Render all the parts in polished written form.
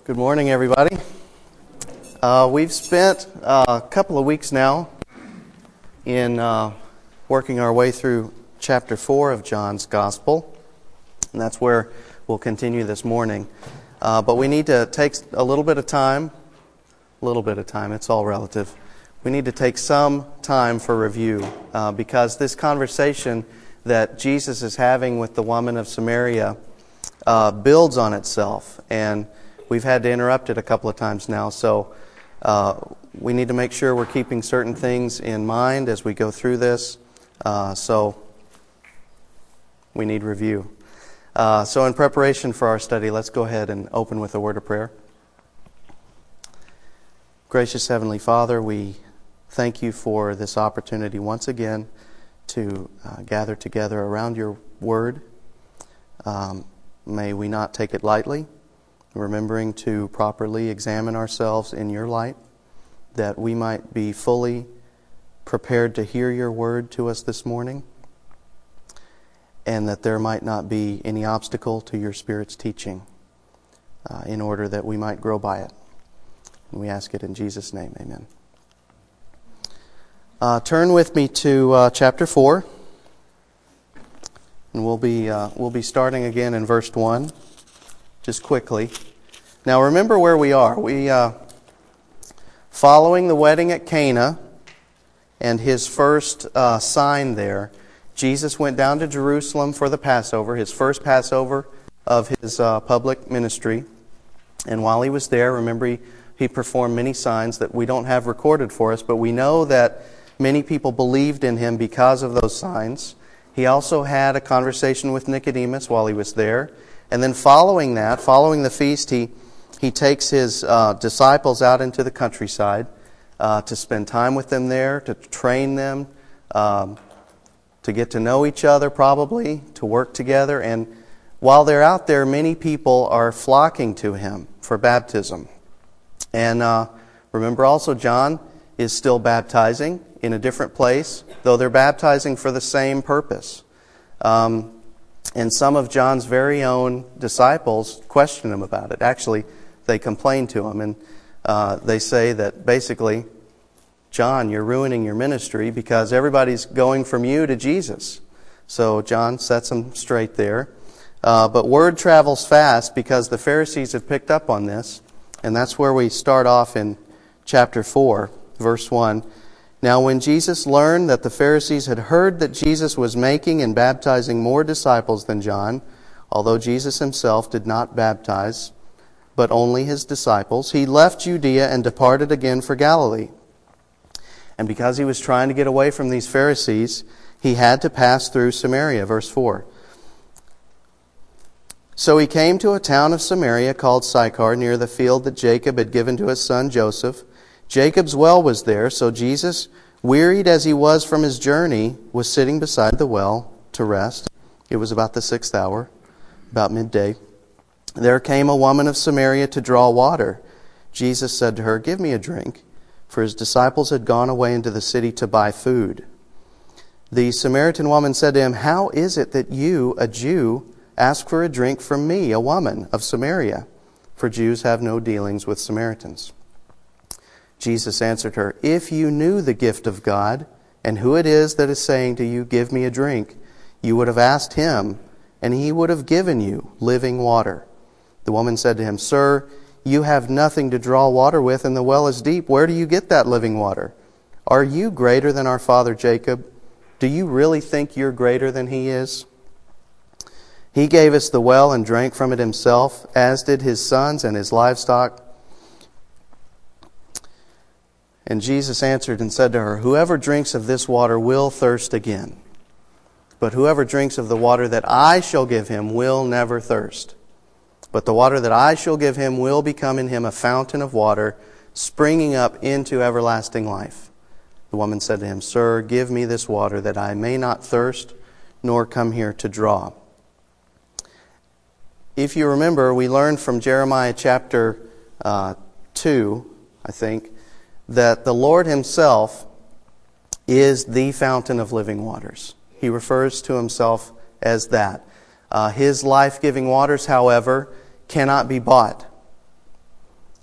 Good morning, everybody. We've spent a couple of weeks now in working our way through chapter 4 of John's Gospel, and that's where we'll continue this morning. But we need to take a little bit of time, it's all relative. We need to take some time for review because this conversation that Jesus is having with the woman of Samaria builds on itself, and we've had to interrupt it a couple of times now, so we need to make sure we're keeping certain things in mind as we go through this, so we need review. So in preparation for our study, let's go ahead and open with a word of prayer. Gracious Heavenly Father, we thank you for this opportunity once again to gather together around your word. May we not take it lightly, remembering to properly examine ourselves in your light, that we might be fully prepared to hear your word to us this morning, and that there might not be any obstacle to your Spirit's teaching, in order that we might grow by it. And we ask it in Jesus' name, amen. Turn with me to chapter 4, and we'll be starting again in verse 1. Just quickly. Now remember where we are. We following the wedding at Cana and his first sign there, Jesus went down to Jerusalem for the Passover, his first Passover of his public ministry. And while he was there, remember he performed many signs that we don't have recorded for us, but we know that many people believed in him because of those signs. He also had a conversation with Nicodemus while he was there. And then following the feast, he takes his disciples out into the countryside to spend time with them there, to train them, to get to know each other probably, to work together. And while they're out there, many people are flocking to him for baptism. And remember also, John is still baptizing in a different place, though they're baptizing for the same purpose. And some of John's very own disciples question him about it. Actually, they complain to him, and they say that basically, John, you're ruining your ministry because everybody's going from you to Jesus. So John sets them straight there. But word travels fast because the Pharisees have picked up on this, and that's where we start off in chapter 4, verse 1. Now when Jesus learned that the Pharisees had heard that Jesus was making and baptizing more disciples than John, although Jesus himself did not baptize, but only his disciples, he left Judea and departed again for Galilee. And because he was trying to get away from these Pharisees, he had to pass through Samaria. Verse 4. So he came to a town of Samaria called Sychar, near the field that Jacob had given to his son Joseph. Jacob's well was there, so Jesus, wearied as he was from his journey, was sitting beside the well to rest. It was about the 6th hour, about midday. There came a woman of Samaria to draw water. Jesus said to her, "Give me a drink," for his disciples had gone away into the city to buy food. The Samaritan woman said to him, "How is it that you, a Jew, ask for a drink from me, a woman of Samaria? For Jews have no dealings with Samaritans." Jesus answered her, "If you knew the gift of God, and who it is that is saying to you, 'Give me a drink,' you would have asked him, and he would have given you living water." The woman said to him, "Sir, you have nothing to draw water with, and the well is deep. Where do you get that living water? Are you greater than our father Jacob? Do you really think you're greater than he is? He gave us the well and drank from it himself, as did his sons and his livestock." And Jesus answered and said to her, "Whoever drinks of this water will thirst again. But whoever drinks of the water that I shall give him will never thirst. But the water that I shall give him will become in him a fountain of water, springing up into everlasting life." The woman said to him, "Sir, give me this water that I may not thirst, nor come here to draw." If you remember, we learned from Jeremiah chapter 2, I think, that the Lord himself is the fountain of living waters. He refers to himself as that. His life-giving waters, however, cannot be bought.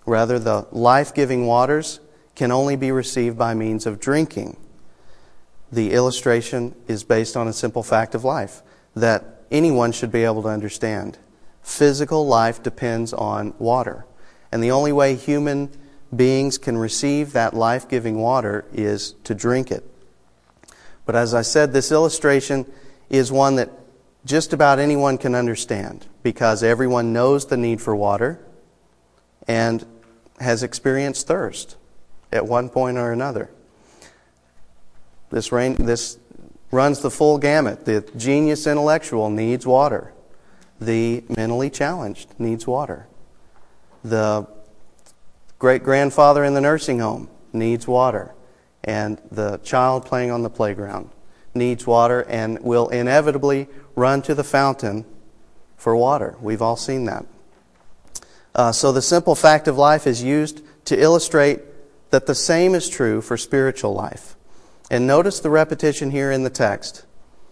Rather, the life-giving waters can only be received by means of drinking. The illustration is based on a simple fact of life that anyone should be able to understand. Physical life depends on water. And the only way human beings can receive that life-giving water is to drink it. But as I said, this illustration is one that just about anyone can understand because everyone knows the need for water and has experienced thirst at one point or another. This runs the full gamut. The genius intellectual needs water. The mentally challenged needs water. The great-grandfather in the nursing home needs water. And the child playing on the playground needs water and will inevitably run to the fountain for water. We've all seen that. So the simple fact of life is used to illustrate that the same is true for spiritual life. And notice the repetition here in the text.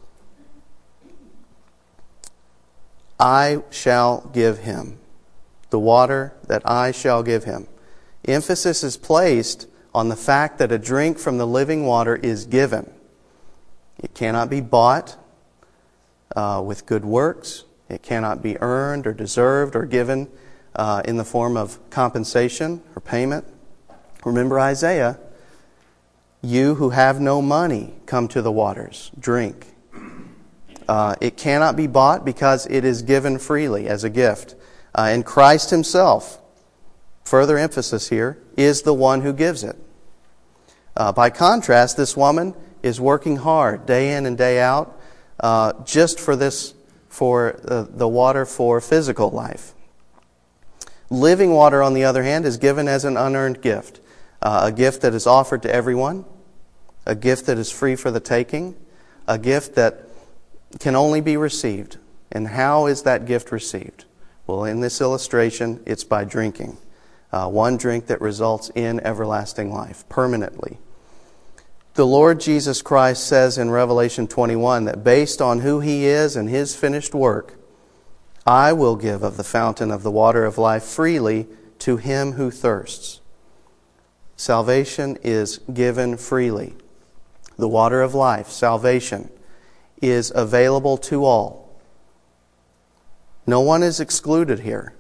I shall give him the water that I shall give him. Emphasis is placed on the fact that a drink from the living water is given. It cannot be bought with good works. It cannot be earned or deserved or given in the form of compensation or payment. Remember Isaiah, you who have no money, come to the waters, drink. It cannot be bought because it is given freely as a gift. And Christ himself, further emphasis here, is the one who gives it. By contrast, this woman is working hard day in and day out just for the water for physical life. Living water, on the other hand, is given as an unearned gift. A gift that is offered to everyone, a gift that is free for the taking, a gift that can only be received. And how is that gift received? Well, in this illustration, it's by drinking. One drink that results in everlasting life, permanently. The Lord Jesus Christ says in Revelation 21 that based on who He is and His finished work, I will give of the fountain of the water of life freely to him who thirsts. Salvation is given freely. The water of life, salvation, is available to all. No one is excluded here.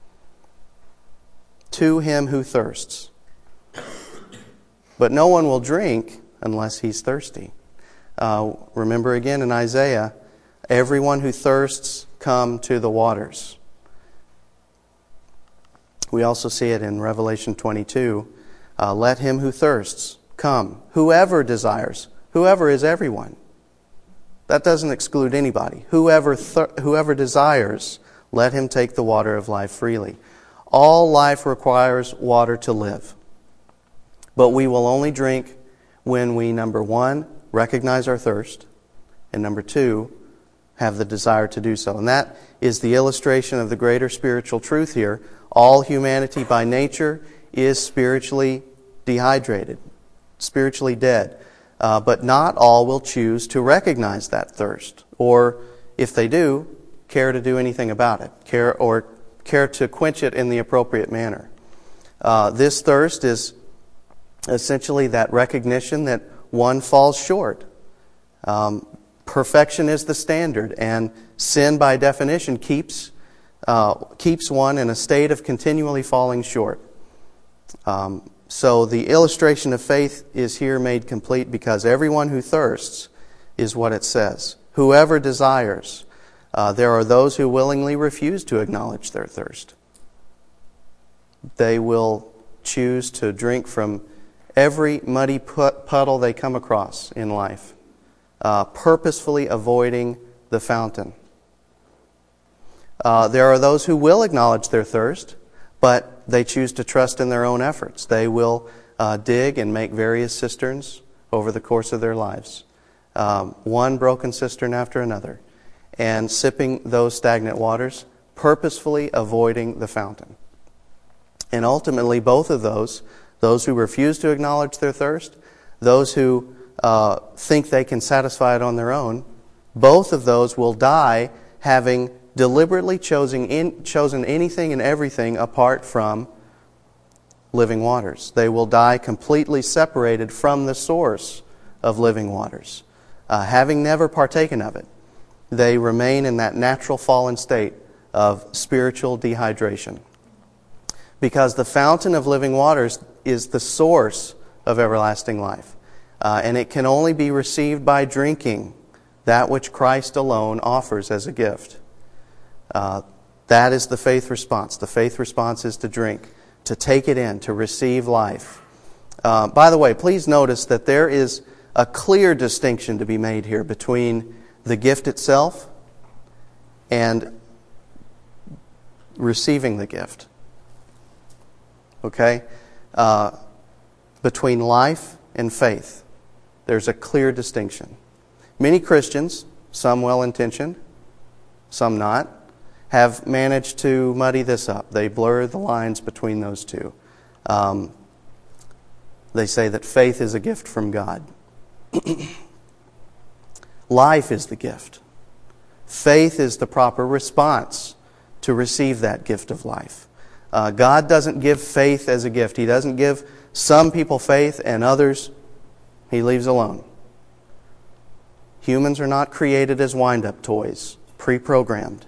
To him who thirsts. But no one will drink unless he's thirsty. Remember again in Isaiah, everyone who thirsts, come to the waters. We also see it in Revelation 22. Let him who thirsts come. Whoever desires. Whoever is everyone. That doesn't exclude anybody. Whoever desires, let him take the water of life freely. All life requires water to live. But we will only drink when we, number one, recognize our thirst, and number two, have the desire to do so. And that is the illustration of the greater spiritual truth here. All humanity by nature is spiritually dehydrated, spiritually dead. But not all will choose to recognize that thirst. Or, if they do, care to do anything about it. Care to quench it in the appropriate manner. This thirst is essentially that recognition that one falls short. Perfection is the standard, and sin by definition keeps one in a state of continually falling short. So the illustration of faith is here made complete because everyone who thirsts is what it says. Whoever desires. There are those who willingly refuse to acknowledge their thirst. They will choose to drink from every muddy puddle they come across in life, purposefully avoiding the fountain. There are those who will acknowledge their thirst, but they choose to trust in their own efforts. They will dig and make various cisterns over the course of their lives, one broken cistern after another, and sipping those stagnant waters, purposefully avoiding the fountain. And ultimately, both of those who refuse to acknowledge their thirst, those who think they can satisfy it on their own, both of those will die having deliberately chosen anything and everything apart from living waters. They will die completely separated from the source of living waters. Having never partaken of it, they remain in that natural fallen state of spiritual dehydration. Because the fountain of living waters is the source of everlasting life. And it can only be received by drinking that which Christ alone offers as a gift. That is the faith response. The faith response is to drink, to take it in, to receive life. By the way, please notice that there is a clear distinction to be made here between the gift itself and receiving the gift. Okay? Between life and faith, there's a clear distinction. Many Christians, some well-intentioned, some not, have managed to muddy this up. They blur the lines between those two. They say that faith is a gift from God. Life is the gift. Faith is the proper response to receive that gift of life. God doesn't give faith as a gift. He doesn't give some people faith and others He leaves alone. Humans are not created as wind-up toys, pre-programmed.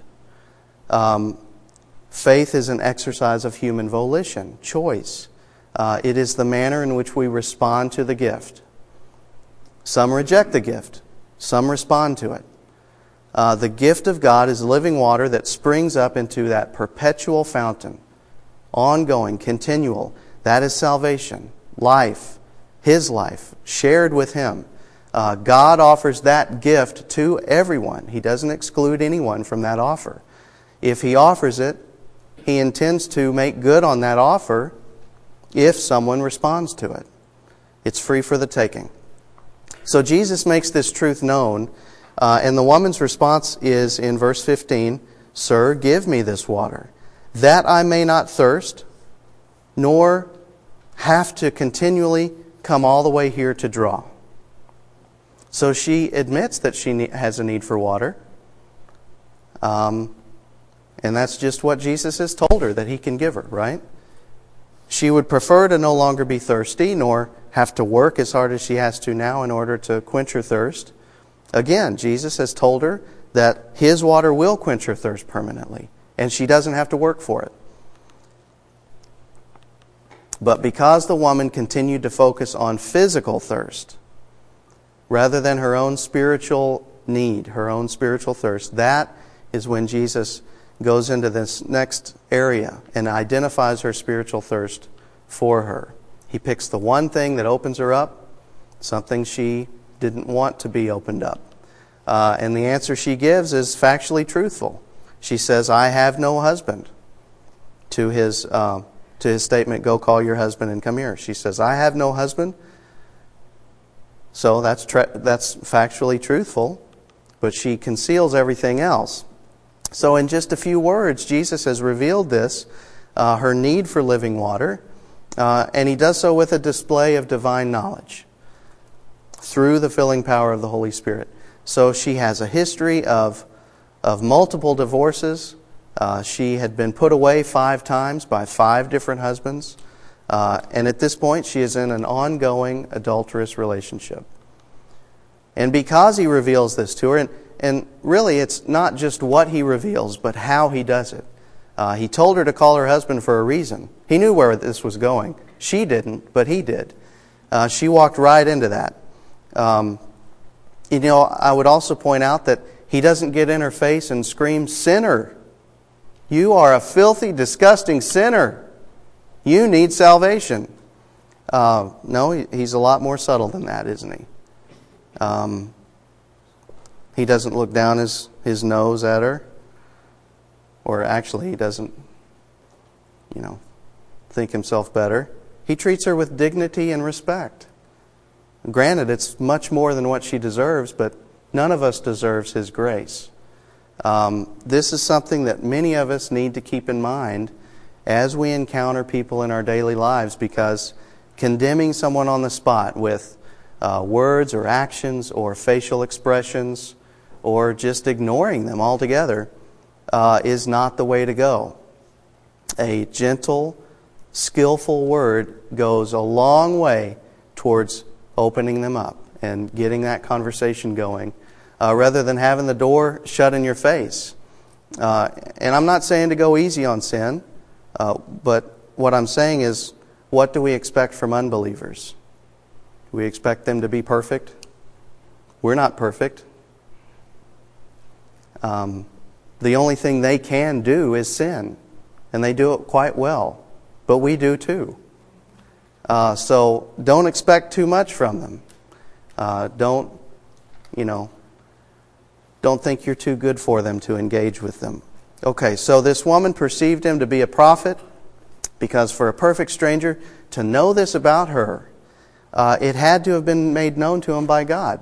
Faith is an exercise of human volition, choice. It is the manner in which we respond to the gift. Some reject the gift. Some respond to it. The gift of God is living water that springs up into that perpetual fountain. Ongoing, continual. That is salvation. Life. His life. Shared with Him. God offers that gift to everyone. He doesn't exclude anyone from that offer. If He offers it, He intends to make good on that offer if someone responds to it. It's free for the taking. So Jesus makes this truth known, and the woman's response is in verse 15, "Sir, give me this water, that I may not thirst, nor have to continually come all the way here to draw." So she admits that she has a need for water. And that's just what Jesus has told her that He can give her, right? She would prefer to no longer be thirsty, nor have to work as hard as she has to now in order to quench her thirst. Again, Jesus has told her that His water will quench her thirst permanently, and she doesn't have to work for it. But because the woman continued to focus on physical thirst, rather than her own spiritual need, her own spiritual thirst, that is when Jesus goes into this next area and identifies her spiritual thirst for her. He picks the one thing that opens her up, something she didn't want to be opened up. And the answer she gives is factually truthful. She says, "I have no husband," to his statement, "Go call your husband and come here." She says, "I have no husband." So that's factually truthful, but she conceals everything else. So in just a few words, Jesus has revealed this, her need for living water, and He does so with a display of divine knowledge through the filling power of the Holy Spirit. So she has a history of multiple divorces. She had been put away 5 times by 5 different husbands. And at this point, she is in an ongoing adulterous relationship. And because He reveals this to her, and really it's not just what He reveals, but how He does it. He told her to call her husband for a reason. He knew where this was going. She didn't, but He did. She walked right into that. I would also point out that He doesn't get in her face and scream, "Sinner! You are a filthy, disgusting sinner. You need salvation." No, He's a lot more subtle than that, isn't He? He doesn't look down his nose at her. Or actually, He doesn't, think Himself better. He treats her with dignity and respect. Granted, it's much more than what she deserves, but none of us deserves His grace. This is something that many of us need to keep in mind as we encounter people in our daily lives, because condemning someone on the spot with words or actions or facial expressions or just ignoring them altogether is not the way to go. A gentle, skillful word goes a long way towards opening them up and getting that conversation going, rather than having the door shut in your face. And I'm not saying to go easy on sin, but what I'm saying is, what do we expect from unbelievers? Do we expect them to be perfect? We're not perfect. The only thing they can do is sin, and they do it quite well. But we do too. So don't expect too much from them. Don't think you're too good for them to engage with them. Okay, so this woman perceived him to be a prophet because for a perfect stranger to know this about her, it had to have been made known to him by God.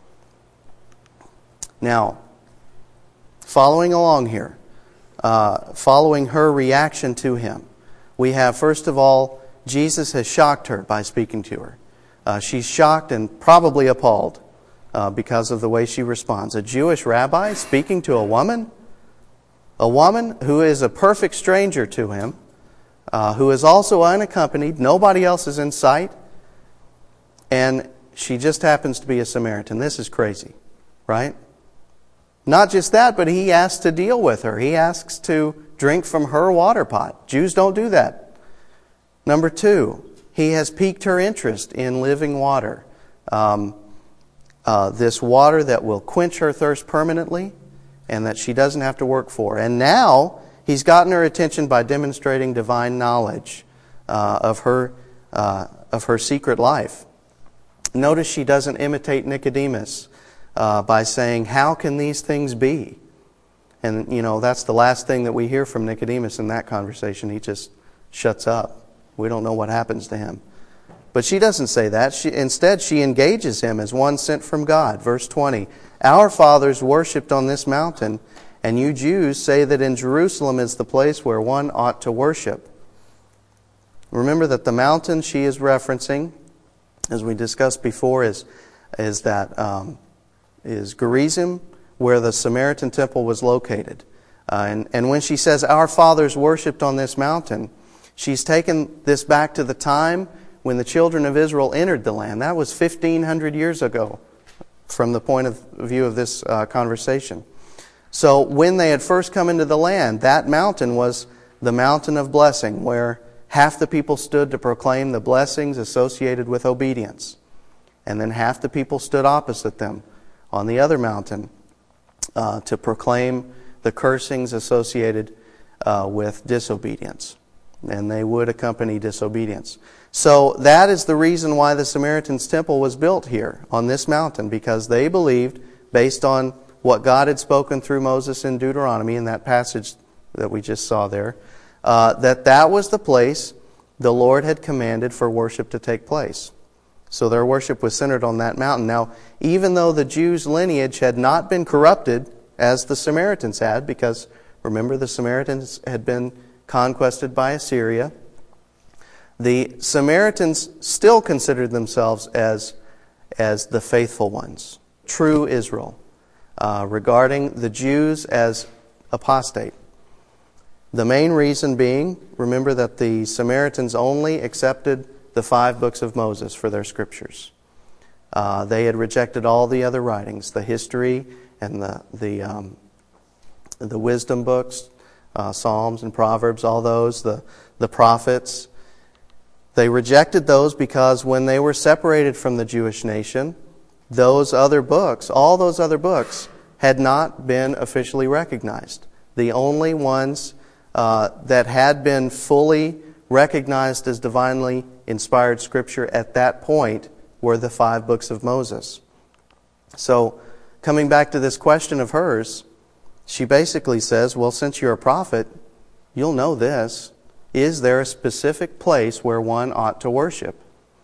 Now, following along here, following her reaction to him, we have, first of all, Jesus has shocked her by speaking to her. She's shocked and probably appalled because of the way she responds. A Jewish rabbi speaking to a woman who is a perfect stranger to him, who is also unaccompanied, nobody else is in sight, and she just happens to be a Samaritan. This is crazy, right? Not just that, but he asks to deal with her. He asks to drink from her water pot. Jews don't do that. Number two, he has piqued her interest in living water. This water that will quench her thirst permanently and that she doesn't have to work for. And now he's gotten her attention by demonstrating divine knowledge of her secret life. Notice she doesn't imitate Nicodemus by saying, "How can these things be?" And, that's the last thing that we hear from Nicodemus in that conversation. He just shuts up. We don't know what happens to him. But she doesn't say that. Instead, she engages him as one sent from God. Verse 20, "Our fathers worshipped on this mountain, and you Jews say that in Jerusalem is the place where one ought to worship." Remember that the mountain she is referencing, as we discussed before, is Gerizim, where the Samaritan temple was located. And when she says, "Our fathers worshipped on this mountain," she's taken this back to the time when the children of Israel entered the land. That was 1,500 years ago from the point of view of this conversation. So when they had first come into the land, that mountain was the mountain of blessing, where half the people stood to proclaim the blessings associated with obedience. And then half the people stood opposite them on the other mountain to proclaim the cursings associated with disobedience. And they would accompany disobedience. So that is the reason why the Samaritans' temple was built here on this mountain, because they believed, based on what God had spoken through Moses in Deuteronomy, in that passage that we just saw there, that was the place the Lord had commanded for worship to take place. So their worship was centered on that mountain. Now, even though the Jews' lineage had not been corrupted as the Samaritans had, because remember the Samaritans had been conquered by Assyria, the Samaritans still considered themselves as the faithful ones, true Israel, regarding the Jews as apostate. The main reason being, remember that the Samaritans only accepted the 5 books of Moses for their scriptures. They had rejected all the other writings, the history and the wisdom books, Psalms and Proverbs, all those, the prophets. They rejected those because when they were separated from the Jewish nation, those other books, all those other books, had not been officially recognized. The only ones that had been fully recognized as divinely inspired Scripture at that point were the 5 books of Moses. So, coming back to this question of hers, she basically says, well, since you're a prophet, you'll know this. Is there a specific place where one ought to worship?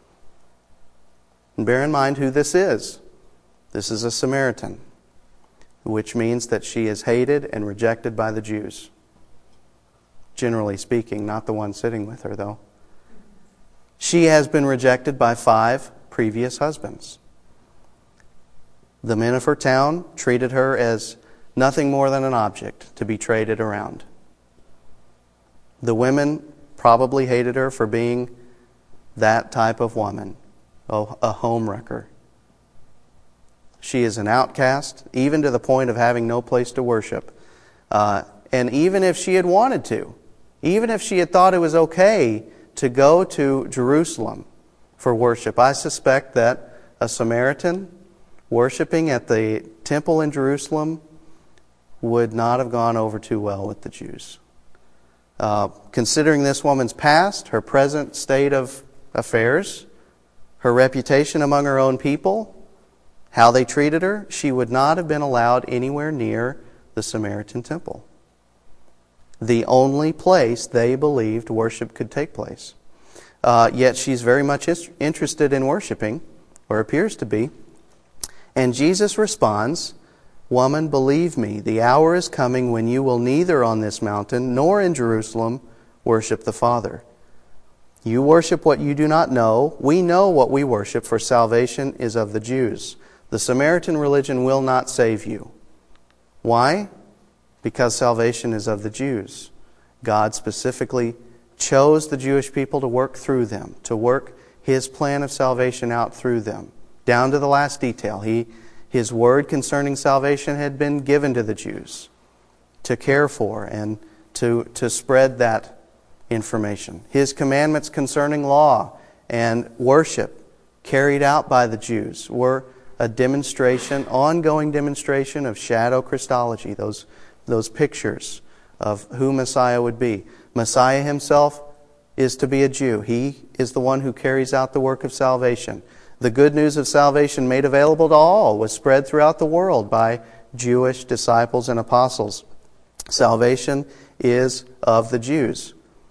And bear in mind who this is. This is a Samaritan, which means that she is hated and rejected by the Jews. Generally speaking, not the one sitting with her, though. She has been rejected by 5 previous husbands. The men of her town treated her as nothing more than an object to be traded around. The women probably hated her for being that type of woman, a homewrecker. She is an outcast, even to the point of having no place to worship. And even if she had wanted to, even if she had thought it was okay to go to Jerusalem for worship, I suspect that a Samaritan worshiping at the temple in Jerusalem would not have gone over too well with the Jews. Considering this woman's past, her present state of affairs, her reputation among her own people, how they treated her, she would not have been allowed anywhere near the Samaritan temple, the only place they believed worship could take place. Yet she's very much interested in worshiping, or appears to be. And Jesus responds, "Woman, believe me, the hour is coming when you will neither on this mountain nor in Jerusalem worship the Father. You worship what you do not know. We know what we worship, for salvation is of the Jews. The Samaritan religion will not save you." Why? Because salvation is of the Jews. God specifically chose the Jewish people to work through them, to work His plan of salvation out through them, down to the last detail. His word concerning salvation had been given to the Jews to care for and to spread that information. His commandments concerning law and worship carried out by the Jews were a demonstration, ongoing demonstration of shadow Christology, those pictures of who Messiah would be. Messiah Himself is to be a Jew. He is the one who carries out the work of salvation. The good news of salvation made available to all was spread throughout the world by Jewish disciples and apostles. Salvation is of the Jews.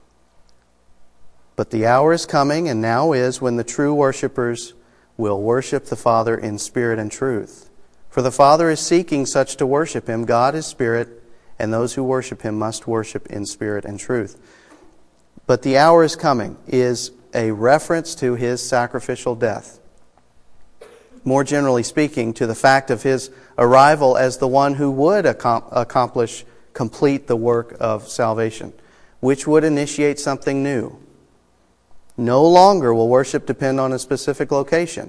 But the hour is coming, and now is, when the true worshipers will worship the Father in spirit and truth. For the Father is seeking such to worship Him. God is spirit, and those who worship Him must worship in spirit and truth. But the hour is coming is a reference to His sacrificial death. More generally speaking, to the fact of His arrival as the one who would complete the work of salvation, which would initiate something new. No longer will worship depend on a specific location.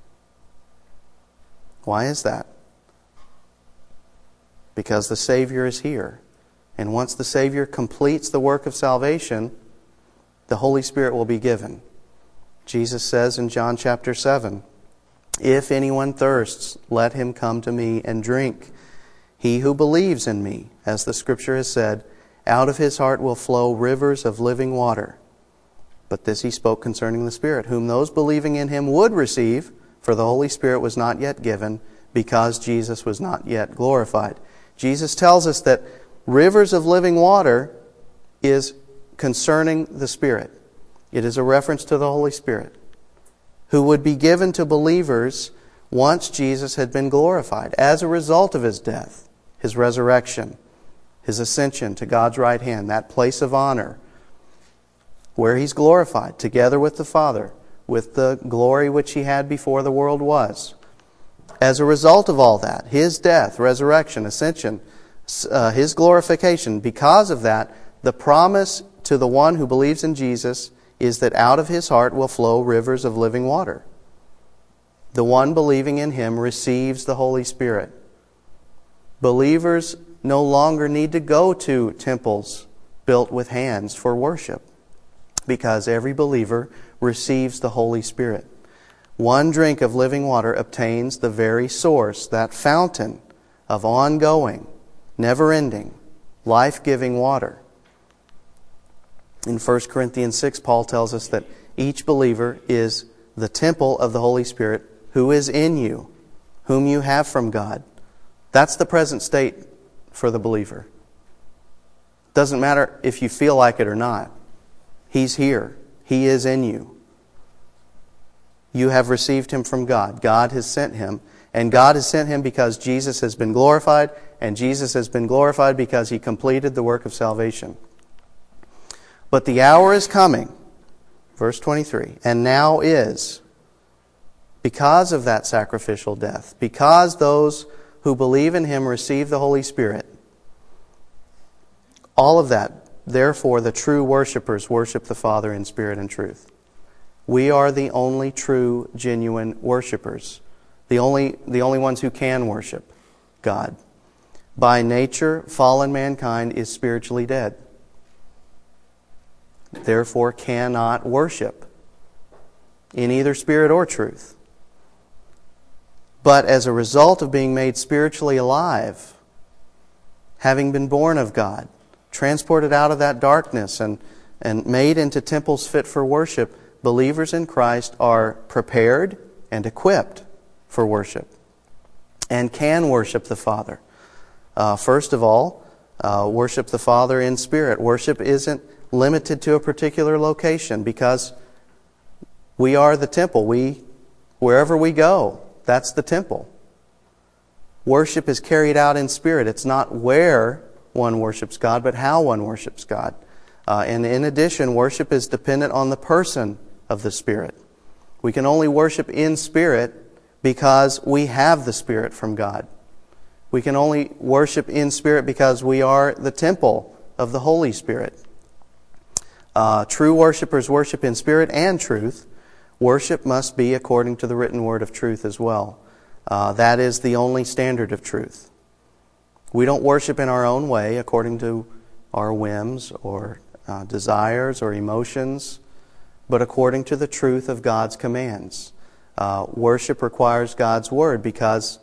Why is that? Because the Savior is here. And once the Savior completes the work of salvation, the Holy Spirit will be given. Jesus says in John chapter 7, "If anyone thirsts, let him come to me and drink. He who believes in me, as the Scripture has said, out of his heart will flow rivers of living water." But this He spoke concerning the Spirit, whom those believing in Him would receive, for the Holy Spirit was not yet given, because Jesus was not yet glorified. Jesus tells us that rivers of living water is concerning the Spirit. It is a reference to the Holy Spirit, who would be given to believers once Jesus had been glorified, as a result of His death, His resurrection, His ascension to God's right hand, that place of honor, where He's glorified together with the Father, with the glory which He had before the world was. As a result of all that, His death, resurrection, ascension, His glorification, because of that, the promise to the one who believes in Jesus is that out of his heart will flow rivers of living water. The one believing in Him receives the Holy Spirit. Believers no longer need to go to temples built with hands for worship, because every believer receives the Holy Spirit. One drink of living water obtains the very source, that fountain of ongoing, never-ending, life-giving water. In 1 Corinthians 6, Paul tells us that each believer is the temple of the Holy Spirit who is in you, whom you have from God. That's the present state for the believer. Doesn't matter if you feel like it or not. He's here. He is in you. You have received Him from God. God has sent Him. And God has sent Him because Jesus has been glorified. And Jesus has been glorified because He completed the work of salvation. But the hour is coming, verse 23, and now is, because of that sacrificial death, because those who believe in Him receive the Holy Spirit. All of that therefore the true worshipers worship the Father in spirit and truth. We are the only true, genuine worshipers. The only ones who can worship God. By nature, fallen mankind is spiritually dead. Therefore cannot worship in either spirit or truth. But as a result of being made spiritually alive, having been born of God, transported out of that darkness and made into temples fit for worship, believers in Christ are prepared and equipped for worship and can worship the Father. First of all, worship the Father in spirit. Worship isn't limited to a particular location because we are the temple. Wherever we go, that's the temple. Worship is carried out in spirit. It's not where one worships God, but how one worships God. And in addition, worship is dependent on the person of the Spirit. We can only worship in spirit because we have the Spirit from God. We can only worship in spirit because we are the temple of the Holy Spirit. True worshipers worship in spirit and truth. Worship must be according to the written word of truth as well. That is the only standard of truth. We don't worship in our own way according to our whims or desires or emotions, but according to the truth of God's commands. Worship requires God's word because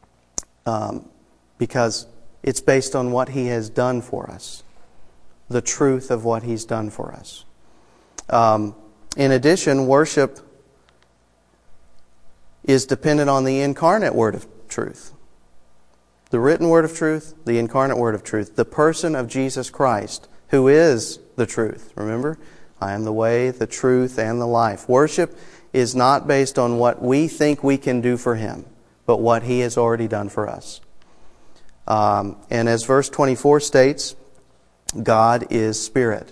it's based on what He has done for us, the truth of what He's done for us. In addition, worship is dependent on the incarnate word of truth. The written word of truth, the incarnate word of truth, the person of Jesus Christ, who is the truth. Remember, I am the way, the truth, and the life. Worship is not based on what we think we can do for Him, but what He has already done for us. And as verse 24 states, God is spirit.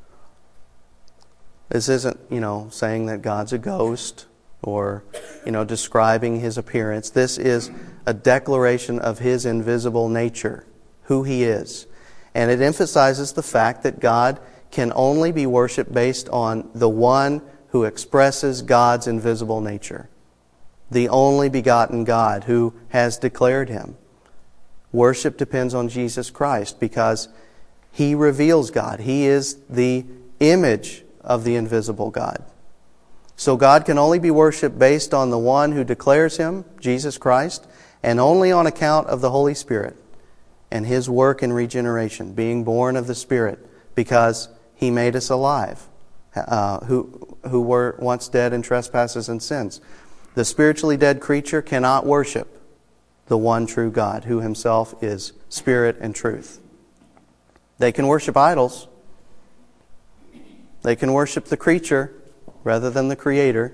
This isn't, saying that God's a ghost or, describing His appearance. This is a declaration of His invisible nature, who He is. And it emphasizes the fact that God can only be worshipped based on the one who expresses God's invisible nature. The only begotten God who has declared Him. Worship depends on Jesus Christ because He reveals God. He is the image of the invisible God. So God can only be worshipped based on the one who declares Him, Jesus Christ, and only on account of the Holy Spirit and His work in regeneration, being born of the Spirit, because He made us alive, who were once dead in trespasses and sins. The spiritually dead creature cannot worship the one true God, who Himself is spirit and truth. They can worship idols. They can worship the creature rather than the Creator.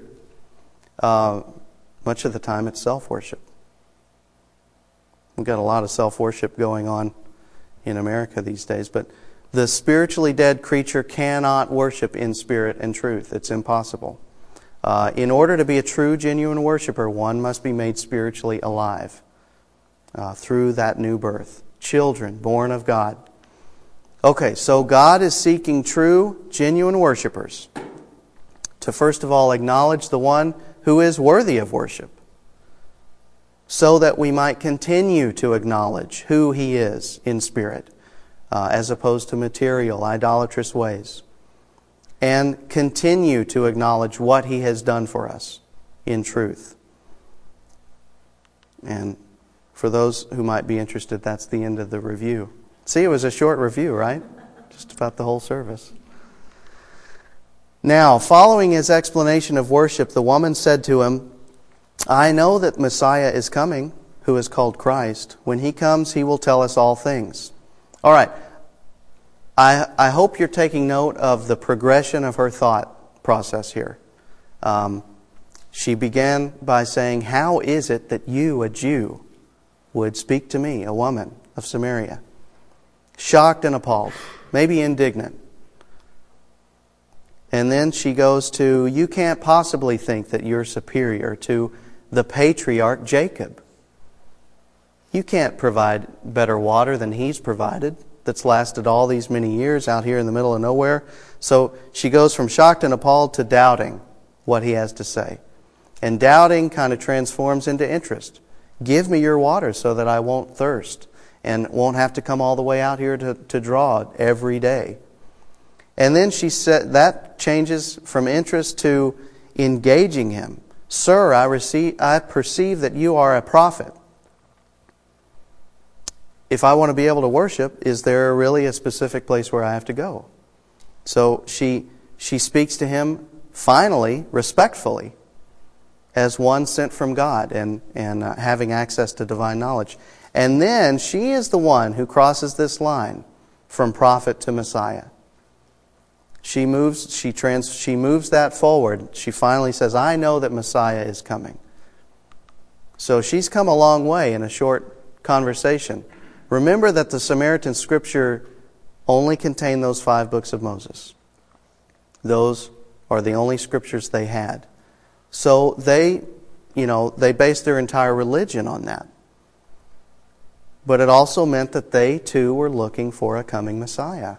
Much of the time it's self-worship. We've got a lot of self-worship going on in America these days, but the spiritually dead creature cannot worship in spirit and truth. It's impossible. In order to be a true, genuine worshiper, one must be made spiritually alive through that new birth. Children born of God. Okay, so God is seeking true, genuine worshipers to first of all acknowledge the one who is worthy of worship, so that we might continue to acknowledge who He is in spirit, as opposed to material, idolatrous ways, and continue to acknowledge what He has done for us in truth. And for those who might be interested, that's the end of the review. See, it was a short review, right? Just about the whole service. Now, following His explanation of worship, the woman said to Him, I know that Messiah is coming, who is called Christ. When He comes, He will tell us all things. All right. I hope you're taking note of the progression of her thought process here. She began by saying, how is it that you, a Jew, would speak to me, a woman of Samaria? Shocked and appalled, maybe indignant. And then she goes to, you can't possibly think that you're superior to the patriarch Jacob. You can't provide better water than he's provided that's lasted all these many years out here in the middle of nowhere. So she goes from shocked and appalled to doubting what he has to say. And doubting kind of transforms into interest. Give me your water so that I won't thirst and won't have to come all the way out here to draw every day. And then she said that changes from interest to engaging him. Sir, I perceive that you are a prophet. If I want to be able to worship, is there really a specific place where I have to go? So she speaks to him finally, respectfully, as one sent from God and having access to divine knowledge. And then she is the one who crosses this line from prophet to Messiah. She moves that forward. She finally says, I know that Messiah is coming. So she's come a long way in a short conversation. Remember that the Samaritan Scripture only contained those 5 books of Moses. Those are the only scriptures they had. So they based their entire religion on that. But it also meant that they too were looking for a coming Messiah.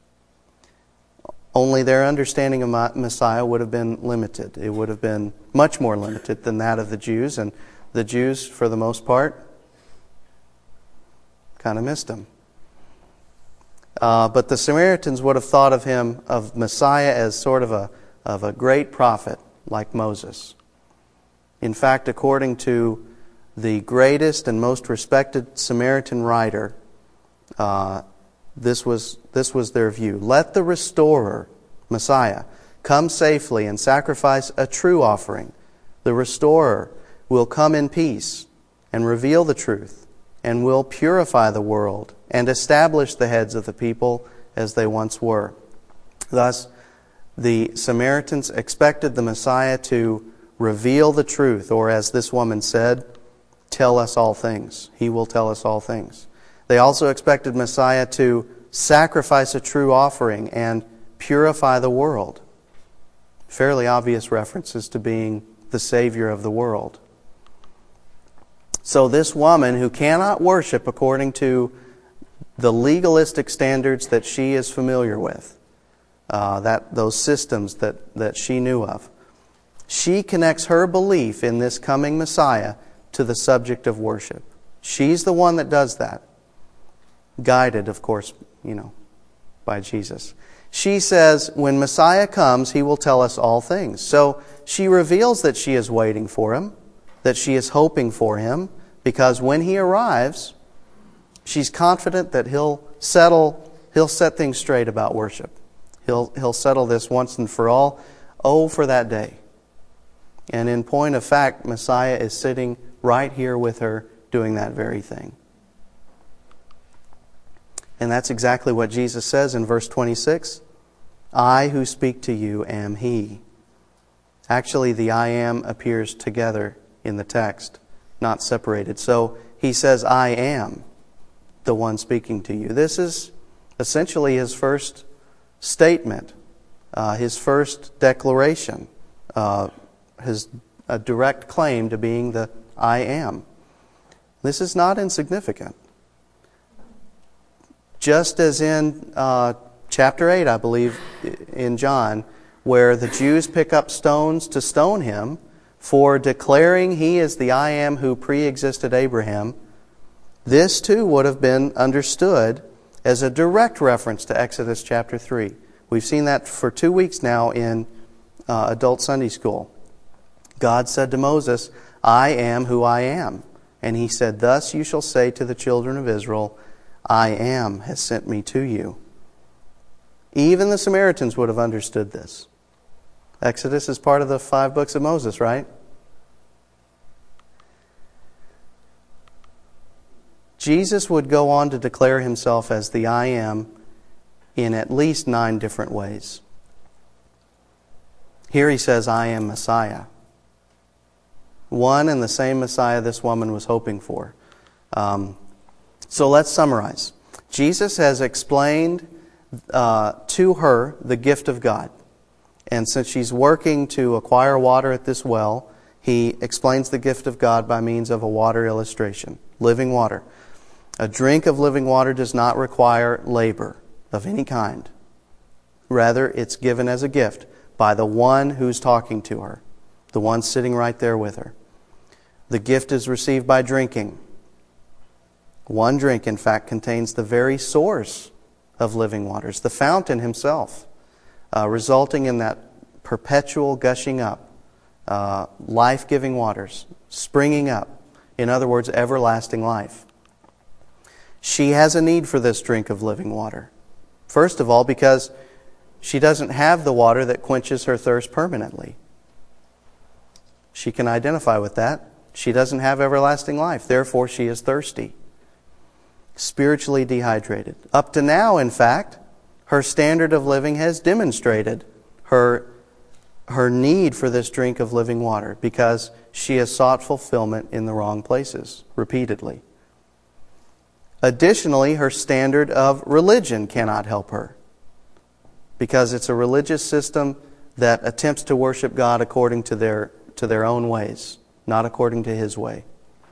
Only their understanding of Messiah would have been limited. It would have been much more limited than that of the Jews. And the Jews, for the most part, kind of missed him. But the Samaritans would have thought of Messiah as sort of a great prophet like Moses. In fact, according to the greatest and most respected Samaritan writer, this was their view. Let the restorer, Messiah, come safely and sacrifice a true offering. The restorer will come in peace and reveal the truth and will purify the world and establish the heads of the people as they once were. Thus, the Samaritans expected the Messiah to reveal the truth, or as this woman said, tell us all things. He will tell us all things. They also expected Messiah to sacrifice a true offering and purify the world. Fairly obvious references to being the Savior of the world. So this woman who cannot worship according to the legalistic standards that she is familiar with, those systems that she knew of, she connects her belief in this coming Messiah to the subject of worship. She's the one that does that. Guided, of course, by Jesus. She says, when Messiah comes, He will tell us all things. So she reveals that she is waiting for Him, that she is hoping for Him, because when He arrives, she's confident that He'll set things straight about worship. He'll settle this once and for all. Oh, for that day. And in point of fact, Messiah is sitting right here with her doing that very thing. And that's exactly what Jesus says in verse 26. I who speak to you am He. Actually, the I am appears together in the text, not separated. So He says, I am the one speaking to you. This is essentially His first statement, His first declaration, His a direct claim to being the I am. This is not insignificant. Just as in chapter 8, I believe, in John, where the Jews pick up stones to stone Him for declaring He is the I am who pre-existed Abraham, this too would have been understood as a direct reference to Exodus chapter 3. We've seen that for 2 weeks now in adult Sunday school. God said to Moses, I am who I am. And He said, thus you shall say to the children of Israel, I am has sent me to you. Even the Samaritans would have understood this. Exodus is part of the 5 books of Moses, right? Jesus would go on to declare Himself as the I am in at least 9 different ways. Here He says, I am Messiah. One and the same Messiah this woman was hoping for. So let's summarize. Jesus has explained to her the gift of God. And since she's working to acquire water at this well, He explains the gift of God by means of a water illustration, living water. A drink of living water does not require labor of any kind. Rather, it's given as a gift by the one who's talking to her, the one sitting right there with her. The gift is received by drinking. One drink, in fact, contains the very source of living waters, the fountain himself, resulting in that perpetual gushing up, life-giving waters, springing up. In other words, everlasting life. She has a need for this drink of living water. First of all, because she doesn't have the water that quenches her thirst permanently. She can identify with that. She doesn't have everlasting life. Therefore, she is thirsty. Spiritually dehydrated. Up to now, in fact, her standard of living has demonstrated her need for this drink of living water because she has sought fulfillment in the wrong places repeatedly. Additionally, her standard of religion cannot help her because it's a religious system that attempts to worship God according to their own ways, not according to His way.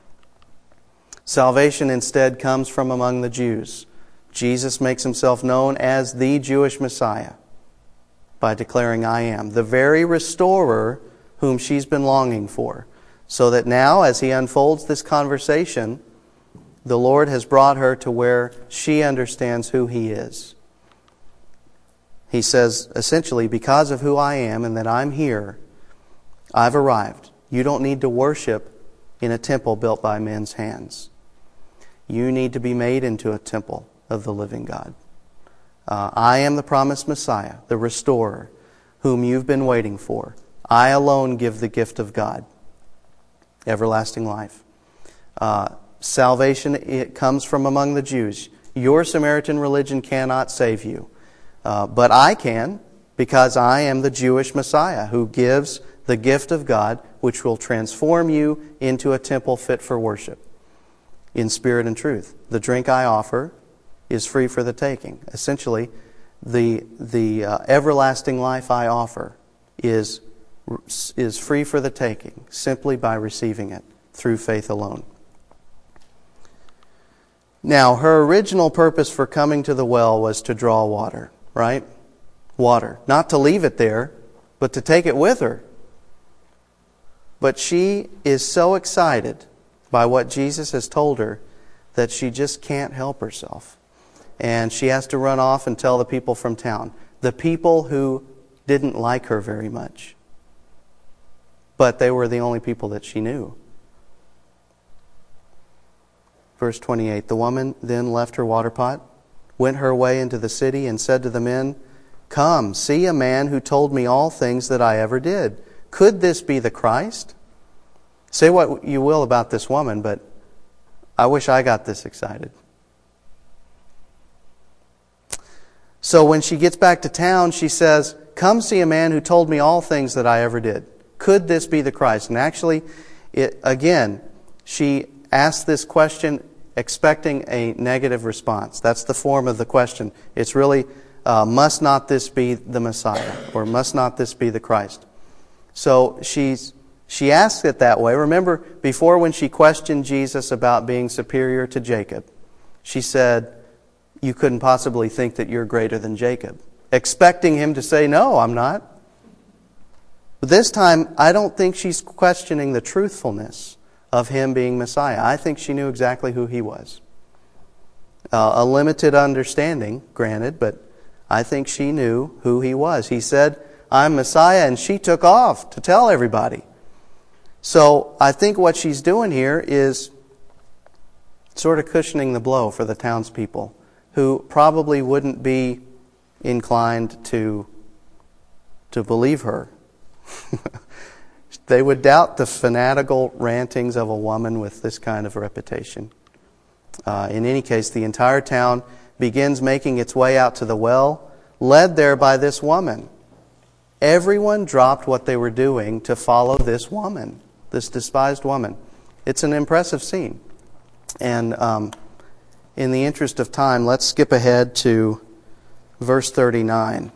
Salvation instead comes from among the Jews. Jesus makes Himself known as the Jewish Messiah by declaring, I am, the very restorer whom she's been longing for. So that now, as He unfolds this conversation, the Lord has brought her to where she understands who He is. He says, essentially, because of who I am and that I'm here, I've arrived. You don't need to worship in a temple built by men's hands. You need to be made into a temple of the living God. I am the promised Messiah, the restorer, whom you've been waiting for. I alone give the gift of God, everlasting life. Salvation, it comes from among the Jews. Your Samaritan religion cannot save you. But I can, because I am the Jewish Messiah who gives the gift of God, which will transform you into a temple fit for worship in spirit and truth. The drink I offer is free for the taking. Essentially, the everlasting life I offer is free for the taking simply by receiving it through faith alone. Now, her original purpose for coming to the well was to draw water, right? Water. Not to leave it there, but to take it with her. But she is so excited by what Jesus has told her that she just can't help herself. And she has to run off and tell the people from town. The people who didn't like her very much. But they were the only people that she knew. Verse 28, the woman then left her water pot, went her way into the city, and said to the men, Come, see a man who told me all things that I ever did. Could this be the Christ? Say what you will about this woman, but I wish I got this excited. So when she gets back to town, she says, Come see a man who told me all things that I ever did. Could this be the Christ? And actually, she asked this question expecting a negative response. That's the form of the question. It's really, must not this be the Messiah? Or must not this be the Christ? So she asked it that way. Remember, before when she questioned Jesus about being superior to Jacob, she said, You couldn't possibly think that you're greater than Jacob. Expecting him to say, No, I'm not. But this time, I don't think she's questioning the truthfulness of him being Messiah. I think she knew exactly who he was. A limited understanding, granted, but I think she knew who he was. He said, I'm Messiah, and she took off to tell everybody. So I think what she's doing here is sort of cushioning the blow for the townspeople who probably wouldn't be inclined to believe her. They would doubt the fanatical rantings of a woman with this kind of reputation. In any case, the entire town begins making its way out to the well, led there by this woman. Everyone dropped what they were doing to follow this woman, this despised woman. It's an impressive scene. And in the interest of time, let's skip ahead to verse 39.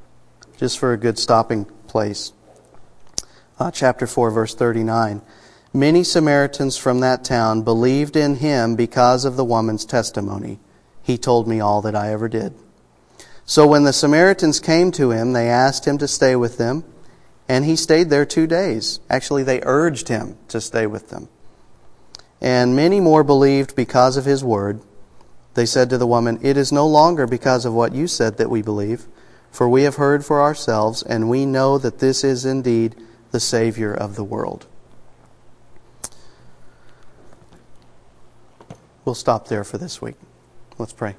Just for a good stopping place. Chapter 4, verse 39. Many Samaritans from that town believed in him because of the woman's testimony. He told me all that I ever did. So when the Samaritans came to him, they asked him to stay with them, and he stayed there 2 days. Actually, they urged him to stay with them. And many more believed because of his word. They said to the woman, "It is no longer because of what you said that we believe, for we have heard for ourselves, and we know that this is indeed the Savior of the world." We'll stop there for this week. Let's pray.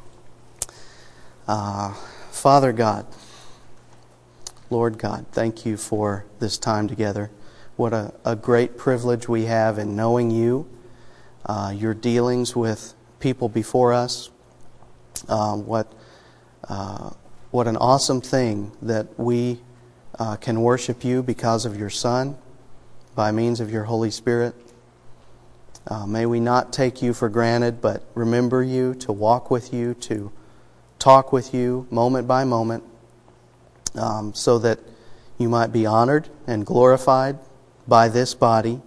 Father God, Lord God, thank you for this time together. What a great privilege we have in knowing you, your dealings with people before us. What an awesome thing that we can worship you because of your Son, by means of your Holy Spirit. May we not take you for granted, but remember you, to walk with you, to talk with you moment by moment, so that you might be honored and glorified by this body,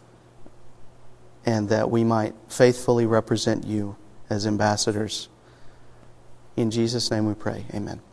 and that we might faithfully represent you as ambassadors. In Jesus' name we pray. Amen.